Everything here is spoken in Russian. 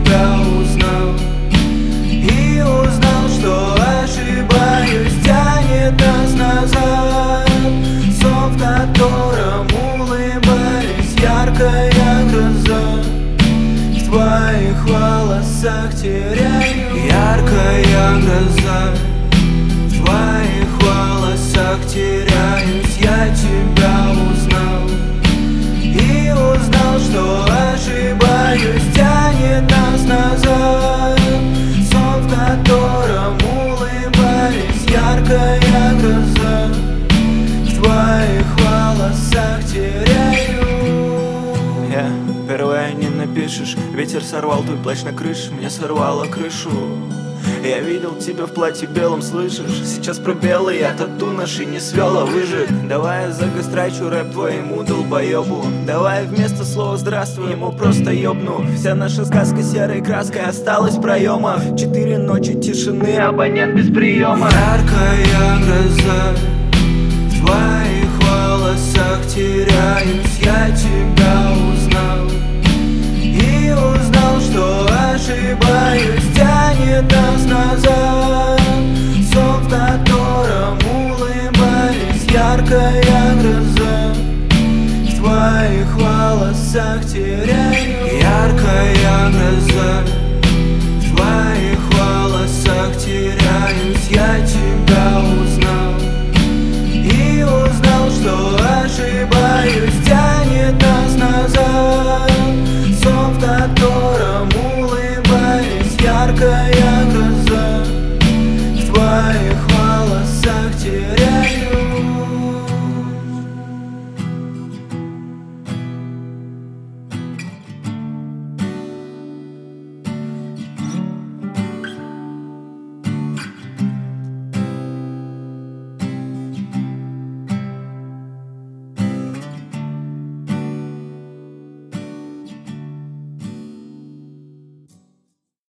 тебя узнал. И узнал, что ошибаюсь, тянет нас назад. Сон, в котором улыбались, яркая гроза. В твоих волосах теряю, яркая гроза. В твоих волосах теряюсь, я тебя узнал. И узнал, что ошибаюсь, тянет нас назад. Сон, в котором улыбались, яркая гроза. В твоих волосах теряю. Первое не напишешь, ветер сорвал твой плащ на крыше, мне сорвало крышу. Я видел тебя в платье белом, слышишь? Сейчас про белый, я тату наши не свел, а выжег. Давай я загострачу рэп твоему долбоебу. Давай вместо слова здравствуй ему просто ёбну. Вся наша сказка серой краской осталась в проемах. 4 ночи тишины, абонент без приема. Яркая гроза. В твоих волосах теряюсь, я тебя узнал. И узнал, что ошибаюсь, тянет нас назад. Сон, в котором улыбались, яркая гроза. В твоих волосах теряюсь.